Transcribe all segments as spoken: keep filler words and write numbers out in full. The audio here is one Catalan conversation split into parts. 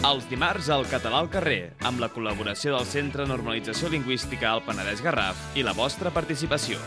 Els dimarts al Català al carrer, amb la col·laboració del Centre de Normalització Lingüística al Penedès Garraf i la vostra participació.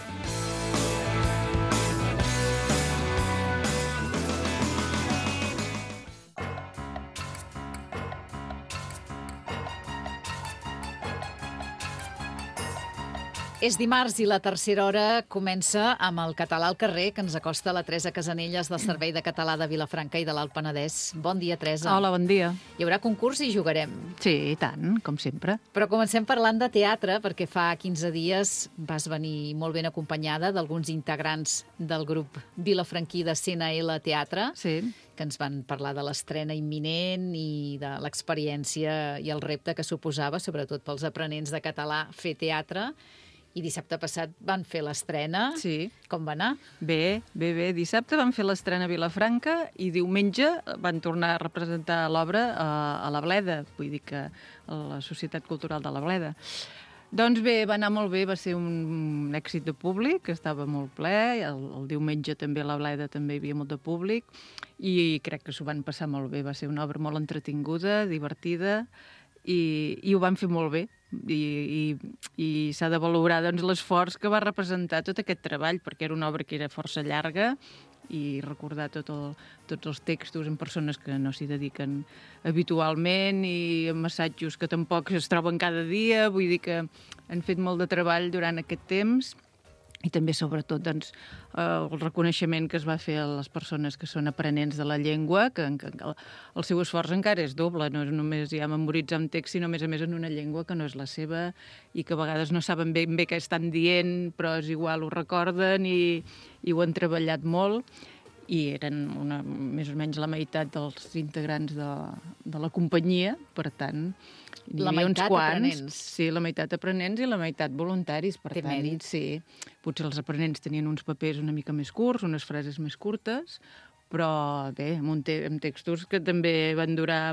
És dimarts i la tercera hora comença amb el Català al carrer, que ens acosta la Teresa Casanelles del Servei de Català de Vilafranca i de l'Alt Penedès. Bon dia, Teresa. Hola, bon dia. Hi haurà concurs i jugarem. Sí, i tant, com sempre. Però comencem parlant de teatre, perquè fa quinze dies vas venir molt ben acompanyada d'alguns integrants del grup vilafranquí de C N L Teatre, Sí. que ens van parlar de l'estrena imminent i de l'experiència i el repte que suposava, sobretot pels aprenents de català, fer teatre. I dissabte passat van fer l'estrena. Sí. Com va anar? Bé, bé, bé. Dissabte van fer l'estrena a Vilafranca i diumenge van tornar a representar l'obra a, a la Bleda, vull dir que a la Societat Cultural de la Bleda. Doncs bé, va anar molt bé, va ser un èxit de públic, estava molt ple, el, el diumenge també a la Bleda també hi havia molt de públic i crec que s'ho van passar molt bé, va ser una obra molt entretinguda, divertida i, i ho van fer molt bé. I, i, i s'ha de valorar doncs, l'esforç que va representar tot aquest treball, perquè era una obra que era força llarga i recordar tot el, tots els textos en persones que no s'hi dediquen habitualment i amb assajos que tampoc es troben cada dia, vull dir que han fet molt de treball durant aquest temps. I també, sobretot, doncs, el reconeixement que es va fer a les persones que són aprenents de la llengua, que, que el, el seu esforç encara és doble, no és només ja memoritzar un text, sinó a més a més en una llengua que no és la seva i que a vegades no saben ben bé què estan dient, però és igual, ho recorden i, i ho han treballat molt. I eren una, més o menys la meitat dels integrants de, de la companyia, per tant, n'hi la havia uns meitat quants. Aprenents. Sí, la meitat aprenents i la meitat voluntaris, per Té tant, mèrit. sí. Potser els aprenents tenien uns papers una mica més curts, unes frases més curtes, però bé, amb, un te amb textos que també van durar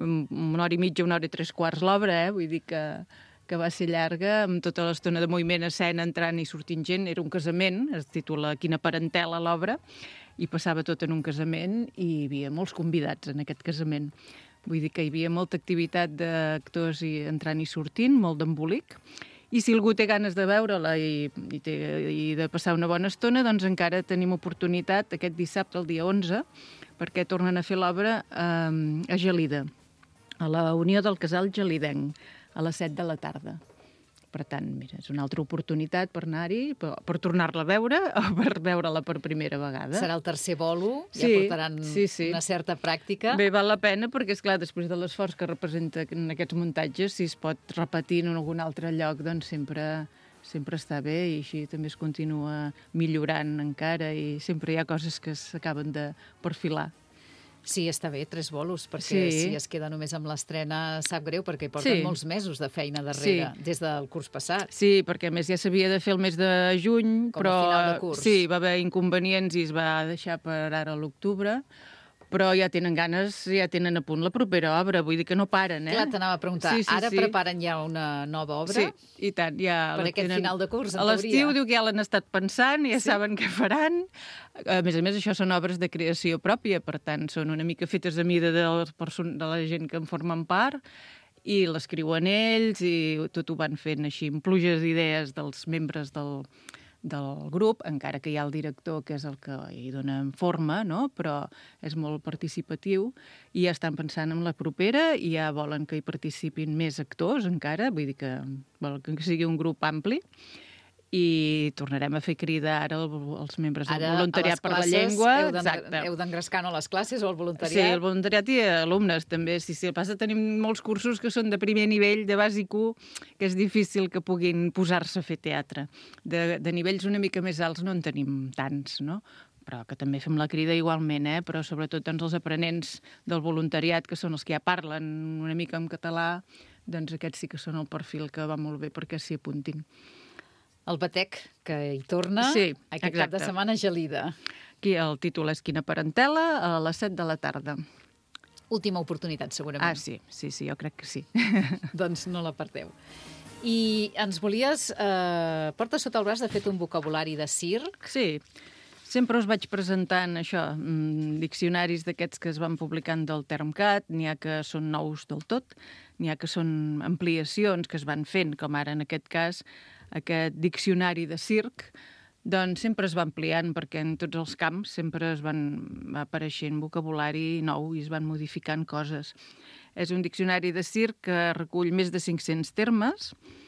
una hora i mitja, una hora i tres quarts l'obra, eh? Vull dir que que va ser llarga, amb tota l'estona de moviment, escena, entrant i sortint gent. Era un casament, es titula Quina parentela l'obra, i passava tot en un casament i hi havia molts convidats en aquest casament. Vull dir que hi havia molta activitat d'actors i entrant i sortint, molt d'embolic. I si algú té ganes de veure-la i, i, té, i de passar una bona estona, doncs encara tenim oportunitat aquest dissabte, el dia onze, perquè tornen a fer l'obra eh, a Gelida, a la Unió del Casal Gelidenc, a les set de la tarda. Per tant, mira, és una altra oportunitat per anar-hi, per, per tornar-la a veure o per veure-la per primera vegada. Serà el tercer bolo, ja Sí, portaran sí, sí. una certa pràctica. Bé, val la pena perquè, és clar, després de l'esforç que representa en aquests muntatges, si es pot repetir en algun altre lloc, doncs sempre, sempre està bé i així també es continua millorant encara i sempre hi ha coses que s'acaben de perfilar. Sí, està bé, tres bolos, perquè Sí. si es queda només amb l'estrena sap greu, perquè porten Sí. molts mesos de feina darrere, Sí. des del curs passat. Sí, perquè a més ja s'havia de fer el mes de juny, Com a però final de curs. sí, va haver inconvenients i es va deixar per ara a l'octubre, però ja tenen ganes, ja tenen a punt la propera obra, vull dir que no paren, eh? Clar, t'anava a preguntar, Sí, sí, ara sí. preparen ja una nova obra? Sí, i tant, ja... Per la aquest final de curs, en A l'estiu teoria. diu que ja l'han estat pensant, ja Sí. saben què faran. A més a més, això són obres de creació pròpia, per tant, són una mica fetes a mida de, les person- de la gent que en formen part, i l'escriuen ells, i tot ho van fent així, amb pluges d'idees dels membres del, del grup, encara que hi ha el director, que és el que hi dona forma, no? Però és molt participatiu, i ja estan pensant en la propera, i ja volen que hi participin més actors encara, vull dir que volen que sigui un grup ampli, i tornarem a fer crida ara als membres del Ara, voluntariat per la llengua. Heu d'en- Exacte. heu d'engrescar, no, les classes o el Sí, voluntariat? el voluntariat i alumnes també. Sí, sí, el que passa tenim molts cursos que són de primer nivell, de bàsic u, que és difícil que puguin posar-se a fer teatre. De, de nivells una mica més alts no en tenim tants, no? Però que també fem la crida igualment, eh? Però sobretot doncs, els aprenents del voluntariat, que són els que ja parlen una mica en català, doncs aquests sí que són el perfil que va molt bé perquè s'hi apuntin. El Batec, que hi torna Sí, aquest cap de exacte. setmana a Gelida. Aquí el títol és Quina parentela, a les set de la tarda. Última oportunitat, segurament. Ah, sí, sí, sí, jo crec que sí. Doncs no la perdeu. I ens volies... Eh, portes sota el braç, de fet, un vocabulari de circ. Sí, Sempre us vaig presentant això, diccionaris d'aquests que es van publicant del Termcat, n'hi ha que són nous del tot, n'hi ha que són ampliacions que es van fent, com ara en aquest cas aquest diccionari de circ, doncs sempre es va ampliant perquè en tots els camps sempre es van va apareixent vocabulari nou i es van modificant coses. És un diccionari de circ que recull més de cinc-cents termes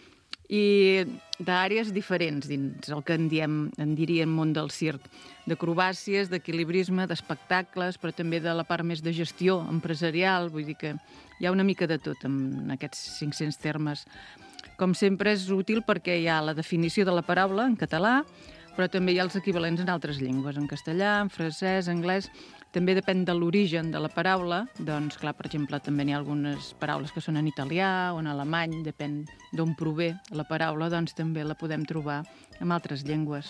i d'àrees diferents dins el que en, diem, en diríem món del circ, d'acrobàcies, d'equilibrisme, d'espectacles, però també de la part més de gestió empresarial, vull dir que hi ha una mica de tot en aquests cinc-cents termes. Com sempre és útil perquè hi ha la definició de la paraula en català, però també hi ha els equivalents en altres llengües, en castellà, en francès, anglès. També depèn de l'origen de la paraula. Doncs, clar, per exemple, també n'hi ha algunes paraules que són en italià o en alemany, depèn d'on prové la paraula, doncs també la podem trobar en altres llengües.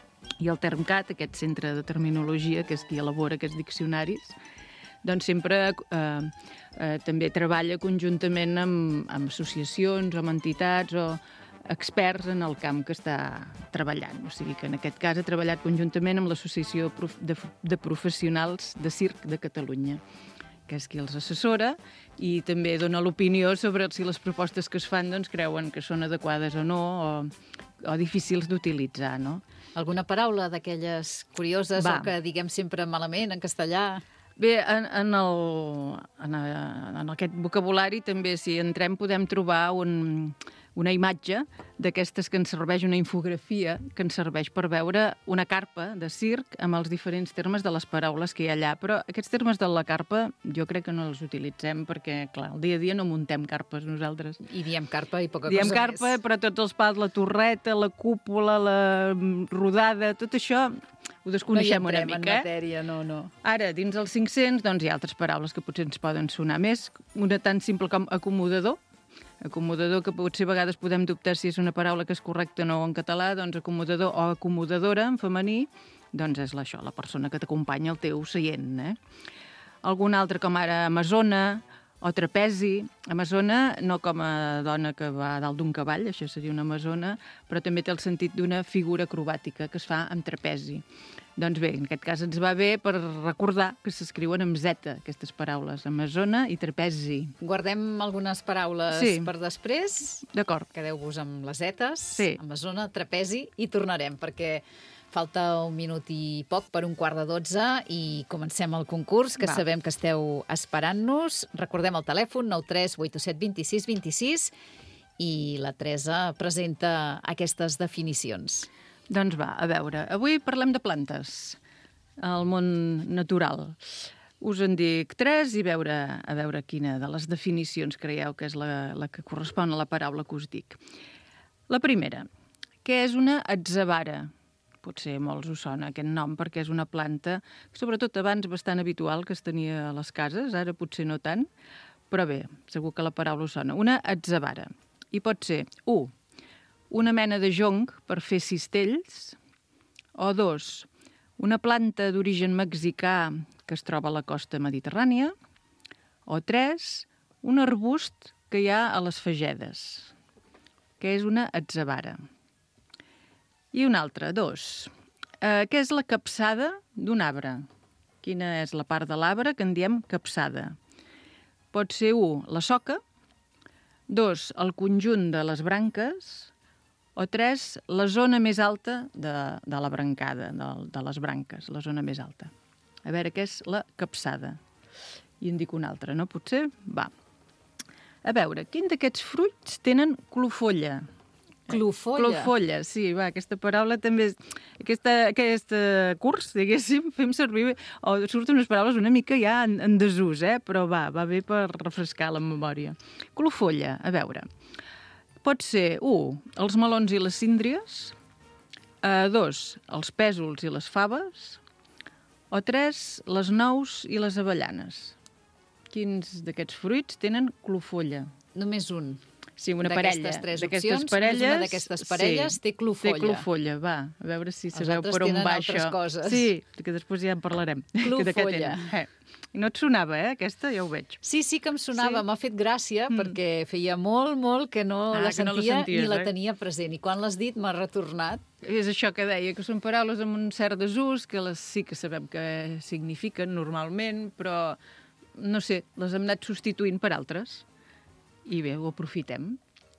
I el Termcat, aquest centre de terminologia, que és qui elabora aquests diccionaris, doncs sempre eh, eh, també treballa conjuntament amb, amb associacions o amb entitats o experts en el camp que està treballant. O sigui que en aquest cas ha treballat conjuntament amb l'Associació de, de Professionals de Circ de Catalunya, que és qui els assessora i també dona l'opinió sobre si les propostes que es fan doncs, creuen que són adequades o no o, o difícils d'utilitzar, no? Alguna paraula d'aquelles curioses Va. o que diguem sempre malament en castellà? Bé, en, en, el, en, en aquest vocabulari també, si entrem, podem trobar un, una imatge d'aquestes que ens serveix, una infografia que ens serveix per veure una carpa de circ amb els diferents termes de les paraules que hi ha allà. Però aquests termes de la carpa jo crec que no els utilitzem perquè, clar, el dia a dia no muntem carpes nosaltres. I diem carpa i poca diem cosa carpa, més. Però tots els pals, la torreta, la cúpula, la rodada, tot això ho desconeixem no una mica. En matèria, no, no. Ara, dins els cinc-cents, doncs hi ha altres paraules que potser ens poden sonar més. Una tan simple com acomodador. Acomodador, que potser a vegades podem dubtar si és una paraula que és correcta o no en català, doncs acomodador o acomodadora en femení, doncs és això, la persona que t'acompanya al teu seient, eh? Algun altre com ara amazona o trapezi. Amazona no com a dona que va dalt d'un cavall, això seria una amazona, però també té el sentit d'una figura acrobàtica que es fa amb trapezi. Doncs bé, en aquest cas ens va bé per recordar que s'escriuen amb zeta, aquestes paraules, amazona i trapezi. Guardem algunes paraules sí. per després. D'acord. Quedeu-vos amb les zetes, sí. amazona, trapezi, i tornarem, perquè falta un minut i poc per un quart de dotze i comencem el concurs, que Va. sabem que esteu esperant-nos. Recordem el telèfon, nou tres vuit set dos sis dos sis, i la Teresa presenta aquestes definicions. Doncs va, a veure, avui parlem de plantes, al món natural. Us en dic tres i veure, a veure quina de les definicions creieu que és la, la que correspon a la paraula que us dic. La primera, què és una atzavara? Potser molts us sona aquest nom perquè és una planta, sobretot abans bastant habitual, que es tenia a les cases, ara potser no tant, però bé, segur que la paraula us sona. Una atzavara. I pot ser, u, una mena de jonc per fer cistells, o dos, una planta d'origen mexicà que es troba a la costa mediterrània, o tres, un arbust que hi ha a les fagedes, que és una atzavara. I una altra, dos, eh, què és la capçada d'un arbre? Quina és la part de l'arbre que en diem capçada? Pot ser, u, la soca, dos, el conjunt de les branques, o tres, la zona més alta de, de la brancada, de, de les branques, la zona més alta. A veure, què és la capçada? I en dic una altra, no? Potser? Va. A veure, quin d'aquests fruits tenen clofolla? Clofolla? Clofolla, sí, va, aquesta paraula també... Aquesta, aquest curs, diguéssim, fem servir... O surten unes paraules una mica ja en, en desús, eh? Però va, va bé per refrescar la memòria. Clofolla, a veure... Pot ser, u, els melons i les síndries, uh, dos, els pèsols i les faves, o tres, les nous i les avellanes. Quins d'aquests fruits tenen clofolla? Només un. Sí, una parella. D'aquestes tres D'aquestes opcions, parelles, una d'aquestes parelles sí, té clofolla. Té clofolla, va. A veure si Els sabeu altres per on tenen va altres això. coses. Sí, que després ja en parlarem. Clofolla. Que de què tenen. Eh. No et sonava, eh, aquesta? Ja ho veig. Sí, sí que em sonava, Sí? m'ha fet gràcia, Mm. perquè feia molt, molt que no Ah, la que no la sentia senties, ni la oi? tenia present. I quan l'has dit m'ha retornat. És això que deia, que són paraules amb un cert desús, que les sí que sabem què signifiquen normalment, però, no sé, les hem anat substituint per altres. I bé, ho aprofitem.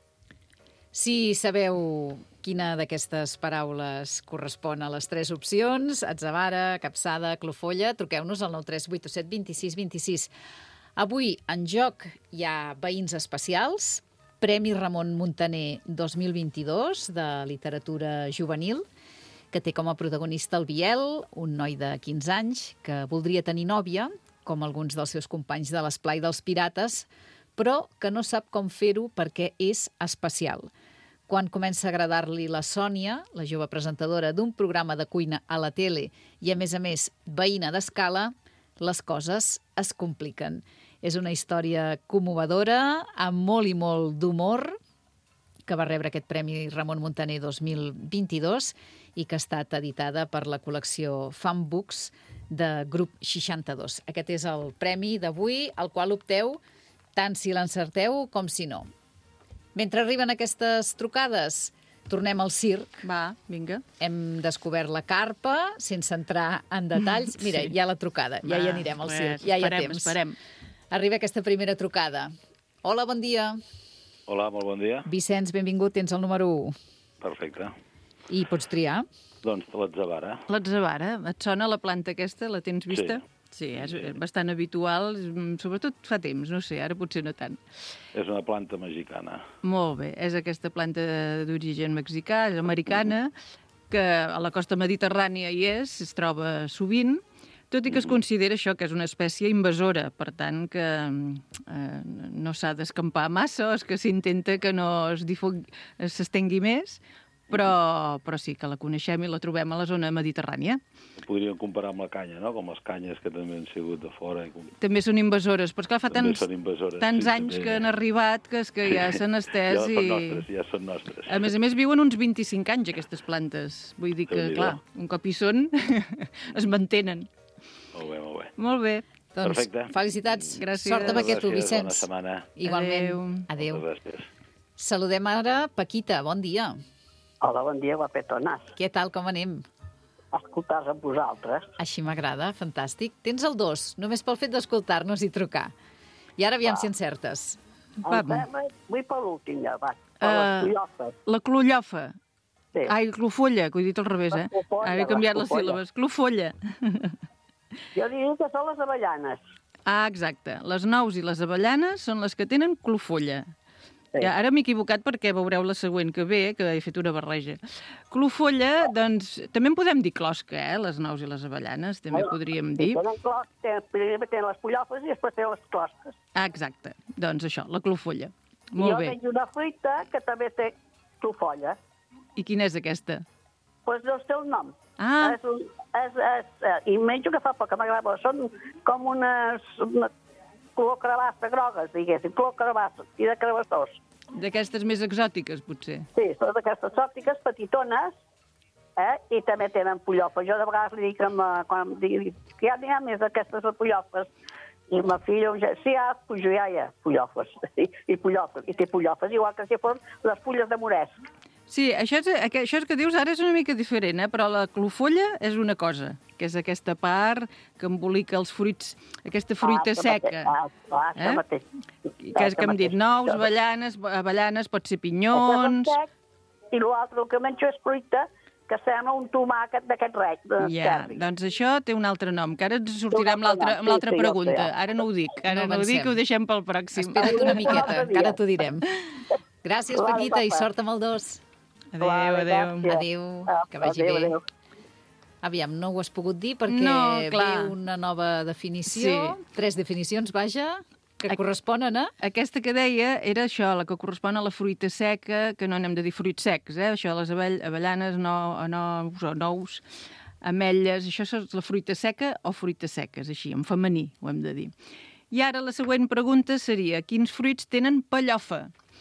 Si sabeu quina d'aquestes paraules correspon a les tres opcions, atzavara, capçada, clofolla, truqueu-nos al nou tres vuit set dos sis dos sis. Avui en joc hi ha veïns especials, Premi Ramon Muntaner dos mil vint-i-dos de literatura juvenil, que té com a protagonista el Biel, un noi de quinze anys que voldria tenir nòvia, com alguns dels seus companys de l'Esplai dels Pirates, però que no sap com fer-ho perquè és especial. Quan comença a agradar-li la Sònia, la jove presentadora d'un programa de cuina a la tele i, a més a més, veïna d'Escala, les coses es compliquen. És una història commovedora, amb molt i molt d'humor, que va rebre aquest Premi Ramon Muntaner dos mil vint-i-dos i que ha estat editada per la col·lecció Fan Books de Grup seixanta-dos. Aquest és el premi d'avui, al qual opteu tant si l'encerteu com si no. Mentre arriben aquestes trucades, tornem al circ. Va, vinga. Hem descobert la carpa, sense entrar en detalls. Mira, Sí. hi ha la trucada, ja Va, hi anirem al res, circ, ja hi ha esperem, temps. esperem. Arriba aquesta primera trucada. Hola, bon dia. Hola, molt bon dia. Vicenç, benvingut, tens el número u. Perfecte. I pots triar. Doncs l'atzavara. L'atzavara, et sona la planta aquesta? La tens vista? Sí, és bastant habitual, sobretot fa temps, no sé, ara potser no tant. És una planta mexicana. Molt bé, és aquesta planta d'origen mexicà, és americana, que a la costa mediterrània hi és, es troba sovint, tot i que es considera això, que és una espècie invasora, per tant, que eh, no s'ha d'escampar massa, o és que s'intenta que no es difugui, s'estengui més, però, però sí que la coneixem i la trobem a la zona mediterrània. Podríem comparar amb la canya, no? Com les canyes que també han sigut de fora. I com... També són invasores, però esclar, fa També tants, són invasores, tants sí, anys també. que han arribat que, és que ja s'han estès Ja i... són nostres, ja són nostres. A més a més, viuen uns vint-i-cinc anys, aquestes plantes. Vull dir que, Déu-n'hi-do. clar, un cop hi són, es mantenen. Molt bé, molt bé. Molt bé. Doncs, Perfecte. felicitats. Gràcies. Sort amb aquest, tu, Gràcies, bona Vicenç. setmana. Igualment. Adéu. Moltes gràcies. Saludem ara Paquita, bon dia. Hola, bon dia, guapetones. Què tal, com anem? Escoltar-vos amb vosaltres. Així m'agrada, fantàstic. Tens el dos, només pel fet d'escoltar-nos i trucar. I ara aviam si encertes. Va. Em sembla- Vull per l'últim, ja, va. Per Eh, les collofes. La clollofa. Sí. Ai, clofolla, que ho he dit al revés, eh? La clofolla, Ara he canviat la les clofolla. síl·labes. Clofolla. Jo diria que són les avellanes. Ah, exacte. Les nous i les avellanes són les que tenen clofolla. Sí. Ja, ara m'he equivocat perquè veureu la següent que ve, que he fet una barreja. Clofolla, doncs, també en podem dir closca, eh? Les nous i les avellanes, també Bueno, podríem sí, dir. Tenen clos, tenen, primer tenen les collofes i després tenen les closques. Ah, exacte. Doncs això, la clofolla. Molt jo bé. tinc una fruita que també té clofolla. I quina és aquesta? Doncs pues no sé el nom. Ah, És un, és, és, eh, I menjo que fa poc que m'agrada. Són com unes... Una, color carabassa grogues, diguéssim, color carabassa i de carabassós. d'aquestes més exòtiques, potser. Sí, són d'aquestes òptiques petitones, eh? I també tenen pollofes. Jo de vegades li dic que, ma, quan, dic, que ja n'hi ha més d'aquestes pollofes. I ma filla, sí, ja, pujo, ja, ja, pollofes. I, i pollofes, i té pollofes, igual que si fos les fulles de moresc. Sí, això, és, això és que dius ara és una mica diferent, eh? Però la clofolla és una cosa, que és aquesta part que embolica els fruits, aquesta fruita Ah, seca. Ah, ah, això Eh? mateix. Que és que hem dit nous, avellanes, avellanes, pot ser pinyons... I l'altre, el que menjo és fruita que sembla un tomàquet d'aquest rec. De Ja, Terri. doncs això té un altre nom, que ara ens sortirà amb l'altra amb Sí, l'altra sí, ja ho pregunta. sé. Ara no ho dic, ara No no, ho dic, avancem. ho deixem pel pròxim. Espera't una miqueta, altre que dia. ara t'ho direm. Gràcies, Vale, Paquita, i papa. sort amb el dos. Adéu, Vale, adéu. gràcies. Adéu, Ah, que vagi adéu, bé. adéu. Aviam, no ho has pogut dir perquè No, clar. ve una nova definició, Sí. tres definicions, vaja, que Ac- corresponen a... Aquesta que deia era això, la que correspon a la fruita seca, que no n'hem de dir fruits secs, eh? Això, les avell avellanes, no, nous o nous, ametlles, això és la fruita seca o fruites seques, així, en femení, ho hem de dir. I ara la següent pregunta seria, quins fruits tenen pellofa?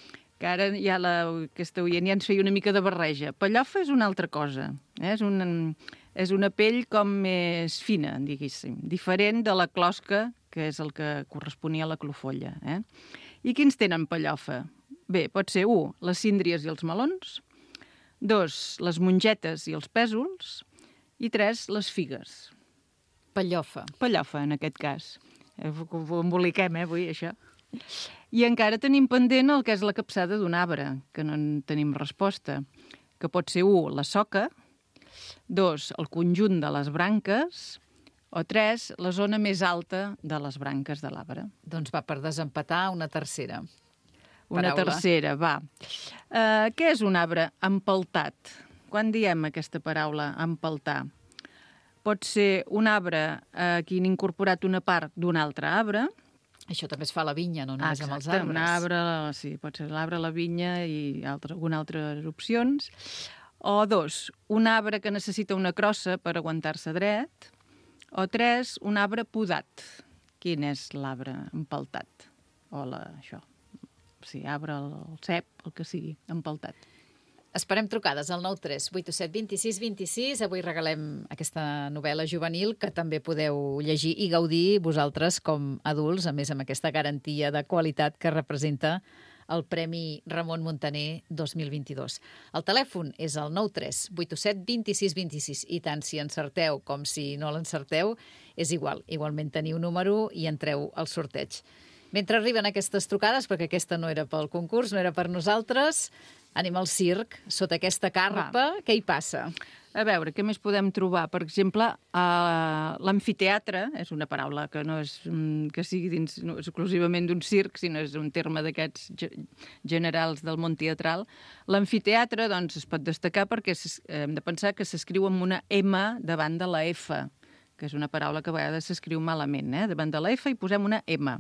que ara ja la, aquesta oient ja ens feia una mica de barreja. Pellofa és una altra cosa. Eh? És, un, és una pell com més fina, diguéssim, diferent de la closca, que és el que corresponia a la clofolla. Eh? I quins tenen pellofa? Bé, pot ser, un, les síndries i els melons, dos, les mongetes i els pèsols, i tres, les figues. Pellofa. Pellofa, en aquest cas. Ho emboliquem, eh, avui, això. I encara tenim pendent el que és la capçada d'un arbre, que no en tenim resposta, que pot ser, un, la soca, dos, el conjunt de les branques, o tres, la zona més alta de les branques de l'arbre. Doncs va, per desempatar, una tercera. Una Paraula. tercera, va. Uh, què és un arbre empeltat? Quan diem aquesta paraula, empeltar? Pot ser un arbre a qui han incorporat una part d'un altre arbre. Això també es fa a la vinya, no només Exacte, amb els arbres. un arbre, sí, pot ser l'arbre, la vinya i altre, alguna altres opcions. O dos, un arbre que necessita una crossa per aguantar-se dret. O tres, un arbre podat. Quin és l'arbre empeltat? O la, això, sí, arbre, el cep, el que sigui, empeltat. Esperem trucades al nou tres vuit set dos sis dos sis. Avui regalem aquesta novel·la juvenil que també podeu llegir i gaudir vosaltres com adults, a més amb aquesta garantia de qualitat que representa el Premi Ramon Muntaner dos mil vint-i-dos. El telèfon és el nou tres vuit set dos sis dos sis i tant si encerteu com si no l'encerteu és igual. Igualment teniu número i entreu al sorteig. Mentre arriben aquestes trucades, perquè aquesta no era pel concurs, no era per nosaltres, anem al circ, sota aquesta carpa, Va. Què hi passa? A veure, què més podem trobar? Per exemple, uh, l'amfiteatre, és una paraula que no és um, que sigui dins no, exclusivament d'un circ, sinó és un terme d'aquests ge generals del món teatral. L'amfiteatre, doncs, es pot destacar perquè hem de pensar que s'escriu amb una M davant de la F, que és una paraula que a vegades s'escriu malament, eh? Davant de la F hi posem una M.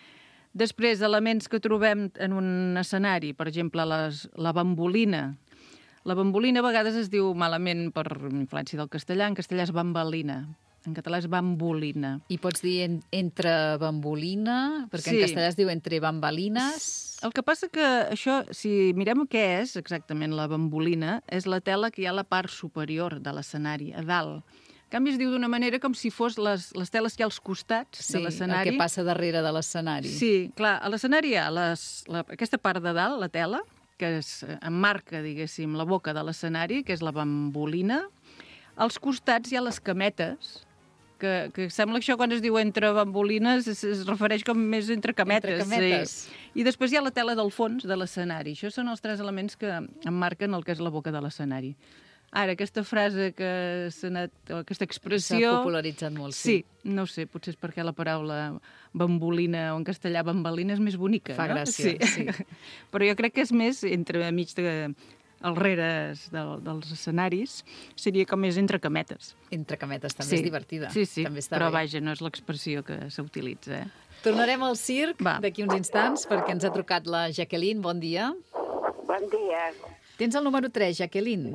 Després, elements que trobem en un escenari, per exemple, les, la bambolina. La bambolina a vegades es diu malament per influència del castellà, en castellà és bambalina, en català és bambolina. I pots dir en, entre bambolina, perquè Sí. en castellà es diu entre bambalines. El que passa que això, si mirem què és exactament la bambolina, és la tela que hi ha a la part superior de l'escenari, a dalt. En canvi, es diu d'una manera com si fos les, les teles que hi ha als costats Sí, de l'escenari. el que passa darrere de l'escenari. Sí, clar, a l'escenari hi ha les, la, aquesta part de dalt, la tela, que es emmarca, diguéssim, la boca de l'escenari, que és la bambolina. Als costats hi ha les cametes, que, que sembla que això quan es diu entre bambolines es, es refereix com més entre cametes. Entre cametes. Sí. I després hi ha la tela del fons de l'escenari. Això són els tres elements que emmarquen el que és la boca de l'escenari. Ara, aquesta frase que s'ha anat, o aquesta expressió... S'ha popularitzat molt, sí. Sí, no ho sé, potser és perquè la paraula bambolina o en castellà bambalina és més bonica, Fa no? gràcia, sí. Però jo crec que és més entre mig de als reres de, dels escenaris, seria com més entre cametes. Entre cametes, també Sí. és divertida. Sí, sí, també està però bé. vaja, no és l'expressió que s'utilitza. Eh? Tornarem al circ Va. d'aquí uns instants, perquè ens ha trucat la Jacqueline. Bon dia. Bon dia. Tens el número tres, Jacqueline.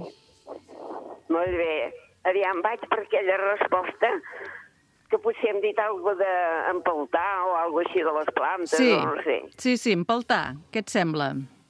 Molt bé. Aviam, vaig per aquella resposta que potser hem dit alguna cosa d'empeltar o alguna així de les plantes, Sí, o no sé. sí, sí, empeltar. Què et sembla?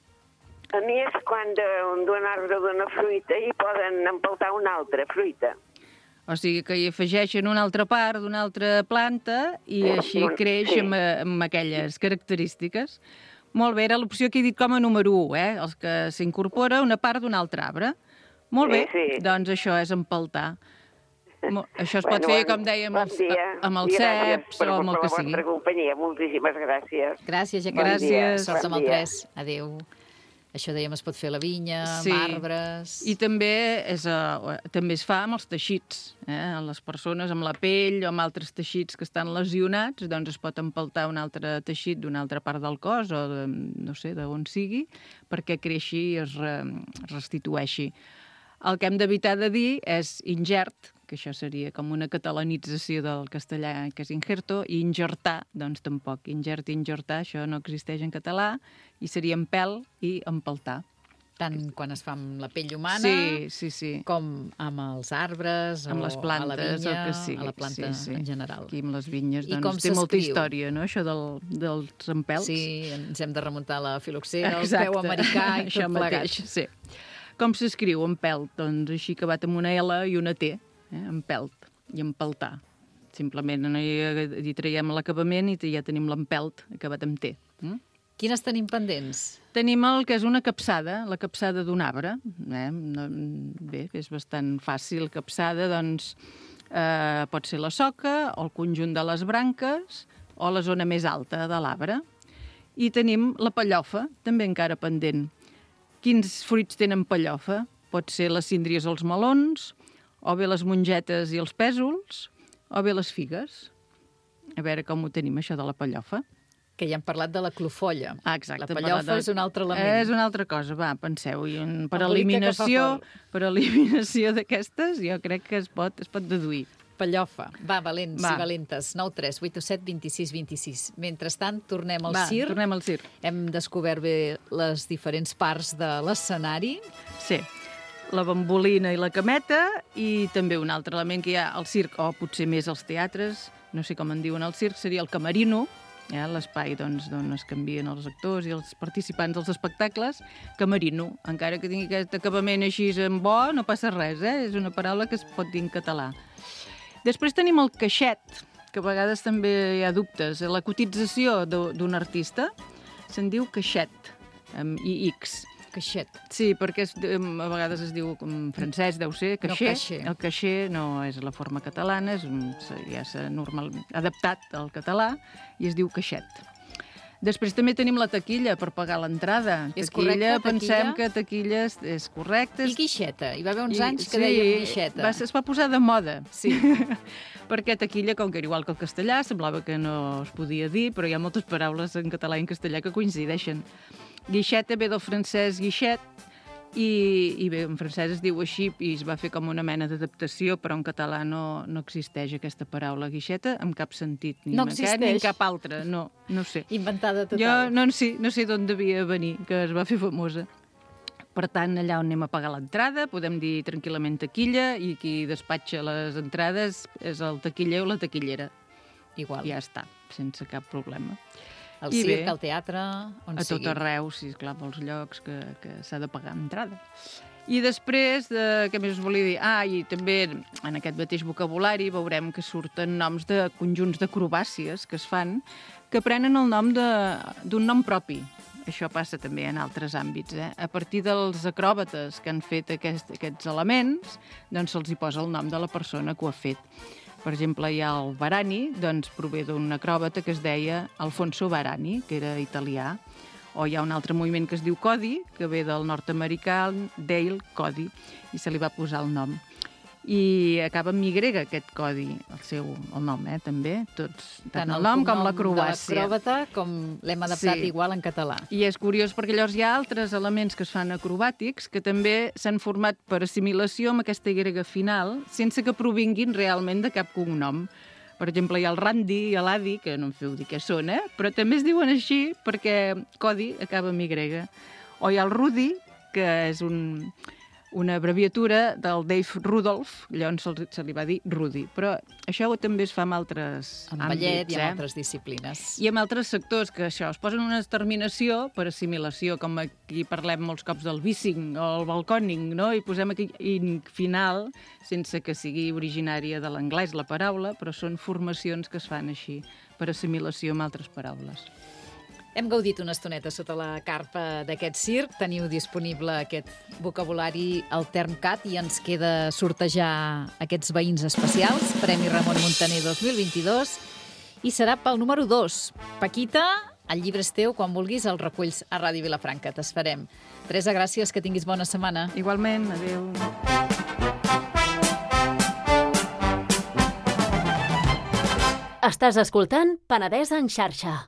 A mi és quan d'un arbre dona fruita i poden empeltar una altra fruita. O sigui que hi afegeixen una altra part d'una altra planta i així Doncs, creix sí. amb, amb aquelles característiques. Molt bé, era l'opció que he dit com a número u, eh? Els que s'incorpora una part d'un altre arbre. Molt bé, Sí, sí. doncs això és empeltar. Mo- Això es pot Bueno, fer, bueno, com dèiem, bon els, dia. amb els I gràcies ceps per, o amb el per que la sigui. vostra companyia. Moltíssimes gràcies. Gràcies, Jacqueline. Bon dia. Sort amb el Bon dia. tres. Adéu. Això dèiem, es pot fer a la vinya, Sí. amb arbres... I també, és, uh, també es fa amb els teixits. Eh? En les persones amb la pell o amb altres teixits que estan lesionats, doncs es pot empeltar un altre teixit d'una altra part del cos o de, no sé, d'on sigui, perquè creixi i es re, restitueixi. El que hem d'evitar de dir és ingert, que això seria com una catalanització del castellà, que és injerto, i injertar, doncs tampoc. Ingert i injertar, això no existeix en català, i seria empel i empeltar. tant quan es fa amb la pell humana Sí, sí, sí. com amb els arbres Amb o les plantes, a la vinya, el que sigui. a la planta sí, sí. en general. Aquí amb les vinyes, I doncs, com té molta s'escriu? història, no?, això del, dels empelts. Sí, ens hem de remuntar a la filoxera, el Exacte. peu americà i Això tot plegat. mateix, sí. Com s'escriu empelt? Doncs així acabat amb una L i una T, eh? Empelt i empeltar. Simplement no hi, hi traiem l'acabament i ja tenim l'empelt acabat amb T. Mm? Quines tenim pendents? Tenim el que és una capçada, la capçada d'un arbre. Eh? No, bé, és bastant fàcil. Capçada, doncs, eh, pot ser la soca, o el conjunt de les branques, o la zona més alta de l'arbre. I tenim la pellofa, també encara pendent. Quins fruits tenen pellofa? Pot ser les síndries o els melons, o bé les mongetes i els pèsols, o bé les figues. A veure com ho tenim, això de la pellofa. Que ja hem parlat de la clofolla. Ah, exacte. La pellofa de... és un altre element. És una altra cosa, va, penseu. I un, per Embolica eliminació, que fa per eliminació d'aquestes, jo crec que es pot, es pot deduir. Pellofa. Va, valents Va. i valentes. nou tres vuit set dos sis dos sis. Mentrestant, tornem al Va, circ. tornem al circ. Hem descobert bé les diferents parts de l'escenari. Sí, la bambolina i la cameta, i també un altre element que hi ha al circ, o potser més als teatres, no sé com en diuen al circ, seria el camerino, eh, l'espai doncs, d'on es canvien els actors i els participants dels espectacles. Camerino, encara que tingui aquest acabament així en bo, no passa res, eh? És una paraula que es pot dir en català. Després tenim el caixet, que a vegades també hi ha dubtes. La cotització d'un artista se'n diu caixet, amb I X. Caixet. Sí, perquè es, a vegades es diu en francès, deu ser, caixer. No, caixer. El caixer no és la forma catalana, és un, ja s'ha normal adaptat al català i es diu caixet. Després també tenim la taquilla per pagar l'entrada. És Taquilla, correcte, taquilla? pensem que taquilla és, és correcte. I guixeta. Hi va haver uns I- anys que sí, dèiem guixeta. Va, es va posar de moda. Sí. Perquè taquilla, com que era igual que el castellà, semblava que no es podia dir, però hi ha moltes paraules en català i en castellà que coincideixen. Guixeta ve del francès guixet, i, i bé, en francès es diu així i es va fer com una mena d'adaptació, però en català no, no existeix aquesta paraula guixeta en cap sentit, ni No en aquest ni en existeix. cap altre, no, no ho sé. Inventada total. Jo no, sí, no sé d'on devia venir, que es va fer famosa. Per tant, allà on anem a pagar l'entrada, podem dir tranquil·lament taquilla, i qui despatxa les entrades és el taquiller o la taquillera. Igual. Ja està, sense cap problema. El I circ, bé, el teatre, on a sigui. tot arreu, sí, esclar, molts llocs que, que s'ha de pagar entrada. I després, eh, què més us volia dir? Ah, i també en aquest mateix vocabulari veurem que surten noms de conjunts d'acrobàcies que es fan, que prenen el nom d'un nom propi. Això passa també en altres àmbits. Eh? A partir dels acròbates que han fet aquest, aquests elements, doncs se'ls hi posa el nom de la persona que ho ha fet. Per exemple, hi ha el Varani, doncs prové d'un acròbata que es deia Alfonso Varani, que era italià. O hi ha un altre moviment que es diu Codi, que ve del nord-americà Dale Cody, i se li va posar el nom. I acaba amb Y, aquest Codi, el seu el nom, eh, també, tots, tant, tant el nom com l'acrobàcia. De l'acròbata, com l'hem adaptat Sí. igual en català. I és curiós perquè llavors hi ha altres elements que es fan acrobàtics que també s'han format per assimilació amb aquesta Y final, sense que provinguin realment de cap cognom. Per exemple, hi ha el Randy i l'Adi, que no em feu dir què són, eh? Però també es diuen així perquè Codi acaba amb Y. O hi ha el Rudy, que és un, una abreviatura del Dave Rudolph, llavors se, se li va dir Rudy. Però això també es fa en altres En àmbits, ballet i en eh? altres disciplines. I en altres sectors que això, es posen una terminació per assimilació, com aquí parlem molts cops del bicing o el balcòning, no? I posem aquí in final, sense que sigui originària de l'anglès la paraula, però són formacions que es fan així, per assimilació amb altres paraules. Hem gaudit una estoneta sota la carpa d'aquest circ. Teniu disponible aquest vocabulari al TermCat i ens queda sortejar aquests veïns especials, Premi Ramon Muntaner dos mil vint-i-dos, i serà pel número dos. Paquita, el llibre és teu, quan vulguis el reculls a Ràdio Vilafranca. T'esperem. Teresa, gràcies, que tinguis bona setmana. Igualment, adéu. Estàs escoltant Penedès en xarxa.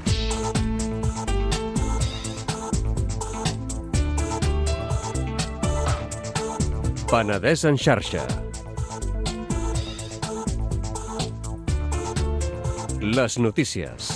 Penedès en xarxa. Les notícies.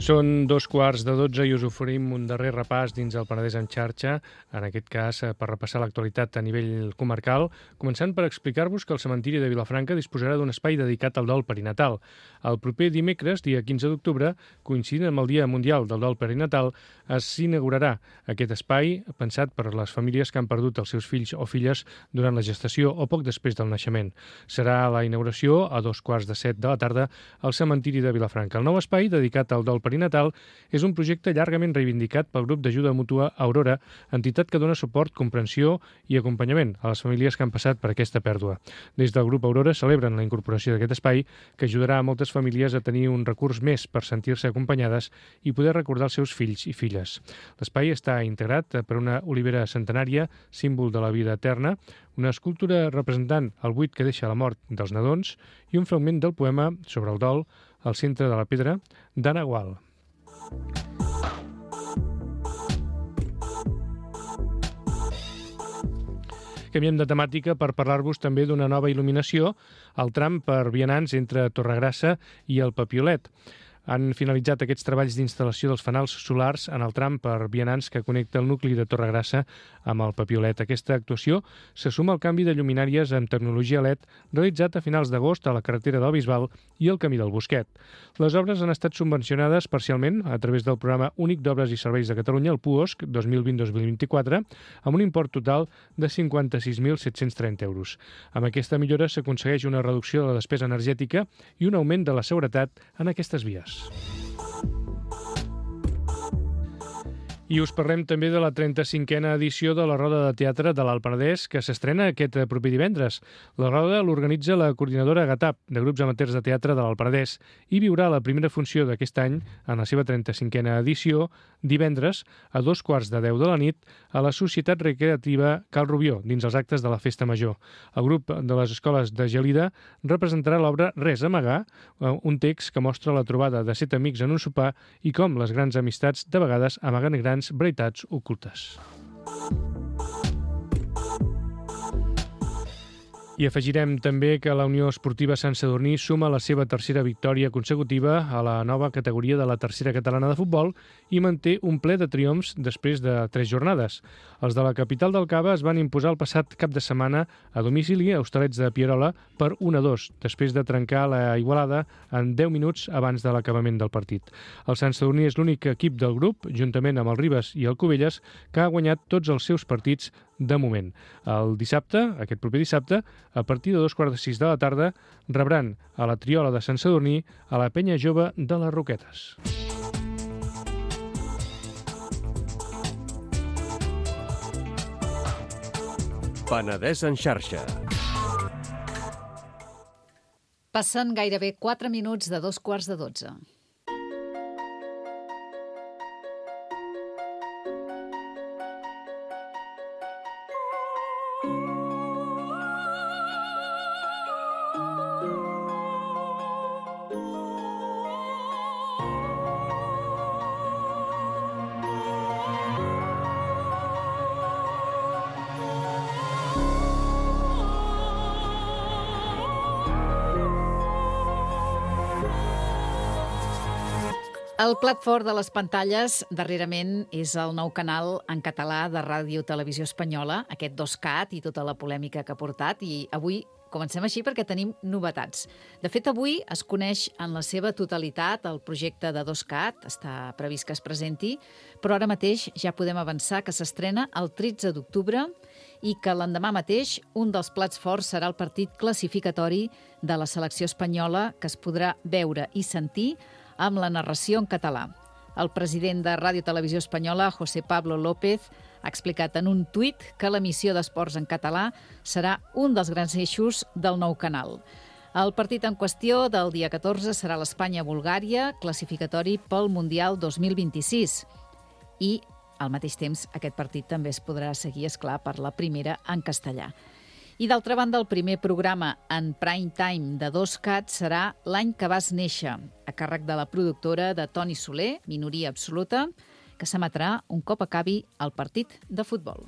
Són dos quarts de dotze i us oferim un darrer repàs dins el Penedès en xarxa, en aquest cas per repassar l'actualitat a nivell comarcal, començant per explicar-vos que el cementiri de Vilafranca disposarà d'un espai dedicat al dol perinatal. El proper dimecres, dia quinze d'octubre, coincidint amb el Dia Mundial del Dol Perinatal, s'inaugurarà aquest espai pensat per les famílies que han perdut els seus fills o filles durant la gestació o poc després del naixement. Serà la inauguració a dos quarts de set de la tarda al cementiri de Vilafranca. El nou espai dedicat al dol perinatal és un projecte llargament reivindicat pel grup d'ajuda mútua Aurora, entitat que dona suport, comprensió i acompanyament a les famílies que han passat per aquesta pèrdua. Des del grup Aurora celebren la incorporació d'aquest espai que ajudarà a moltes famílies a tenir un recurs més per sentir-se acompanyades i poder recordar els seus fills i filles. L'espai està integrat per una olivera centenària, símbol de la vida eterna, una escultura representant el buit que deixa la mort dels nadons i un fragment del poema sobre el dol al centre de la pedra d'Anna Gual. Canviem de temàtica per parlar-vos també d'una nova il·luminació al tram per vianants entre Torregrassa i el Papiolet. Han finalitzat aquests treballs d'instal·lació dels fanals solars en el tram per vianants que connecta el nucli de Torregrassa amb el Papiolet. Aquesta actuació se suma al canvi de lluminàries amb tecnologia L E D realitzat a finals d'agost a la carretera del Bisbal i el camí del Bosquet. Les obres han estat subvencionades parcialment a través del programa Únic d'Obres i Serveis de Catalunya, el PUOSC dos mil vint dos mil vint-i-quatre, amb un import total de cinquanta-sis mil set-cents trenta euros. Amb aquesta millora s'aconsegueix una reducció de la despesa energètica i un augment de la seguretat en aquestes vies. I us parlem també de la trenta-cinquena edició de la Roda de Teatre de l'Alt Penedès, que s'estrena aquest proper divendres. La Roda l'organitza la coordinadora GATAP, de grups amateurs de teatre de l'Alt Penedès, i viurà la primera funció d'aquest any, en la seva trenta-cinquena edició, divendres, a dos quarts de deu de la nit, a la Societat Recreativa Cal Rubió, dins els actes de la Festa Major. El grup de les escoles de Gelida representarà l'obra Res a amagar, un text que mostra la trobada de set amics en un sopar i com les grans amistats de vegades amaguen grans veritats ocultes. I afegirem també que la Unió Esportiva Sant Sadurní suma la seva tercera victòria consecutiva a la nova categoria de la tercera catalana de futbol i manté un ple de triomfs després de tres jornades. Els de la capital del Cava es van imposar el passat cap de setmana a domicili a Hostalets de Pierola per un a dos, després de trencar la Igualada en deu minuts abans de l'acabament del partit. El Sant Sadurní és l'únic equip del grup, juntament amb el Ribes i el Cubelles, que ha guanyat tots els seus partits de moment. El dissabte, aquest proper dissabte, a partir de dos quarts de sis de la tarda, rebran a la Triola de Sant Sadurní a la Penya Jove de les Roquetes. Penedès en xarxa. Passen gairebé quatre minuts de dos quarts de dotze. El plat fort de les pantalles, darrerament, és el nou canal en català de Ràdio Televisió Espanyola, aquest dos cat i tota la polèmica que ha portat, i avui comencem així perquè tenim novetats. De fet, avui es coneix en la seva totalitat el projecte de dos cat, està previst que es presenti, però ara mateix ja podem avançar que s'estrena el tretze d'octubre i que l'endemà mateix un dels plats forts serà el partit classificatori de la selecció espanyola que es podrà veure i sentir amb la narració en català. El president de Ràdio Televisió Espanyola, José Pablo López, ha explicat en un tuit que l'emissió d'esports en català serà un dels grans eixos del nou canal. El partit en qüestió del dia catorze serà l'Espanya-Bulgària, classificatori pel Mundial dos mil vint-i-sis. I, al mateix temps, aquest partit també es podrà seguir, esclar, per la primera en castellà. I d'altra banda, el primer programa en prime time de dos cat serà L'any que vas néixer, a càrrec de la productora de Toni Soler, Minoria Absoluta, que s'emetrà un cop acabi el partit de futbol.